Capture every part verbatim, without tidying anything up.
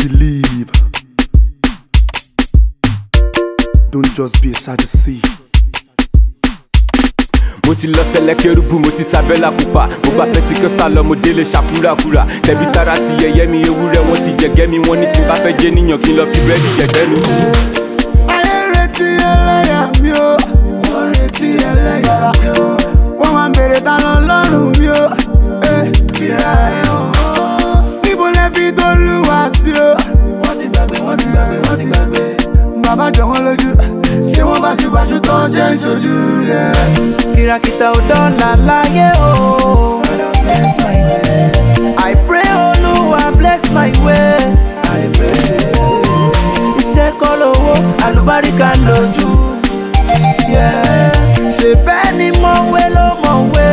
Believe. Don't just be a Sadducee. Mo ti lọ sẹ́lẹ̀ kérúbù, mo ti tabẹ́là pupa. Mo bá Pentecostal lọ, mo délé ṣàkúràkúrà. Tẹ̀bí tara ti yẹ̀yẹ́ mi, ewúrẹ́ wọn ti jẹ̀gẹ́ mi. Wọ́n ní tí n bá fẹ́ jẹ́ níyàn kí n lọ fi búrẹ́dì jẹ̀gẹ́ mi. Ayé retí ẹlẹ́yà mi o. Wọ́n retí ẹlẹ́yà mi o. Wọ́n máa ń bèrè ta lọ lọ́rùn mi o. Fìrà ẹ̀ o. Níbo lẹ fi t'Olúwa sí o? Wọ́n ti gbàgbé, wọ́n ti gbàgbé, wọ́n ti gbàgbé. Bàbá jọ wọ́n lójú. Ṣé wọ́n bá ṣùbàṣù tó ṣe ń ṣojú rẹ̀? Kìràkìtà ò dọ́là láyé o. I pray Olúwa bless my way. Iṣẹ́ kọ́ lówó, àlùbáríkà lójú. Ṣé bẹ́ẹ̀ ni mọ̀wé ló mọ̀wé?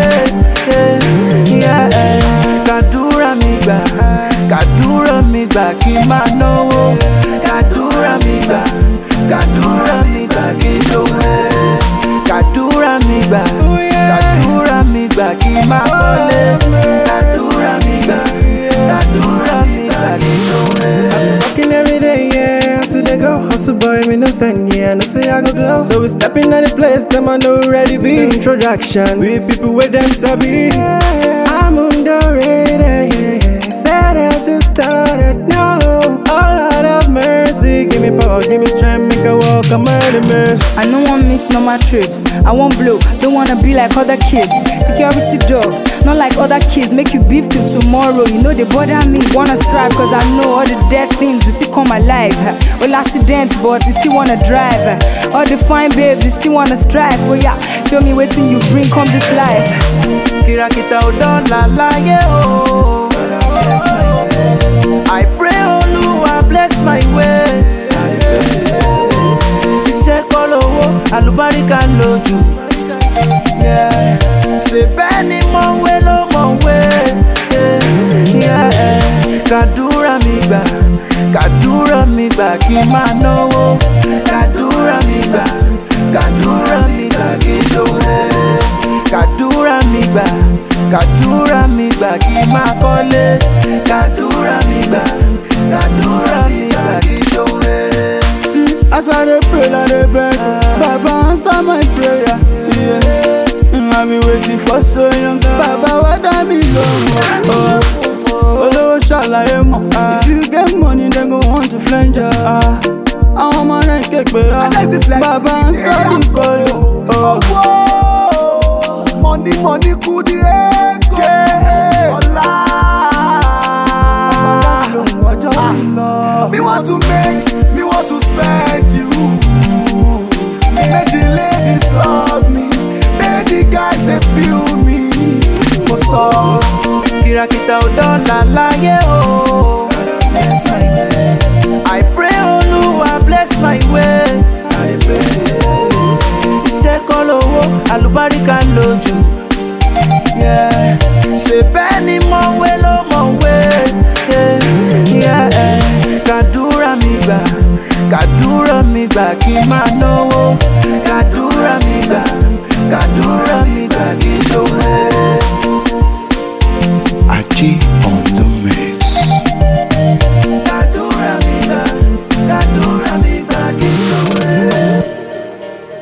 Kàdúrà mi gbà, kàdúrà mi gbà kí n máa náwó. Kàdúrà mi gbà, kàdúrà mi gbà kí n ṣòwò. Kàdúrà mi gbà, kàdúrà mi gbà kí n máa kọ́lé. Kàdúrà mi gbà, kàdúrà mi gbà kí n ṣòwò. Working every day, yeah. So they go hustle, boy, me no send, yeah. No say I go glow. So we stepping at the place, them I know ready be. Introduction, we people with them sabi. I'm underrated, yeah, yeah. Said I just started, no. Oh Lord of mercy, give me power, give me strength, make I walk on my enemies. I don't want miss no my trips. I won't blow, don't wanna be like other kids. Security door, not like other kids. Make you beef till tomorrow. You know they bother me. Wanna strive, cause I know all the dead things will still come alive. All accidents, but you still wanna drive. All the fine babes, you still wanna strive. Oh yeah, show me what you bring, come this life. Kìràkìtà ò dọ́là láyé o. I pray Olúwa bless my way. Iṣẹ́ kọ́ lówó, àlùbáríkà lójú. Ṣé bẹ́ẹ̀ ni mọ̀wé ló mọ̀wé? Kàdúrà mi gbà, kàdúrà mi gbà kí n máa náwó. Kàdúrà mi gbà, kàdúrà mi gbà kí n ṣòwò. Kàdúrà mi gbà, kàdúrà mi gbà kí n máa kọ́lé. Kàdúrà mi gbà, kàdúrà mi gbà kí n ṣòwò. See, as I dey pray, I dey beg. Baba answer my prayer. Yeah. I be waiting for so long. Baba wada mi lóhùn. Olówó ṣàlàyé mọ̀. If you get money, then go want to flange ya. Àwọn ọmọ náà képe ya. Baba answer the call. Money, money, kudi ego. Ọlá. Me want to make, me want to spend you. Make the ladies love me. Make the guys they feel me. What's up? Kìràkìtà ò dọ́là láyé o. I pray Olúwa bless my way. Iṣẹ́ kọ́ lówó, àlùbáríkà lójú.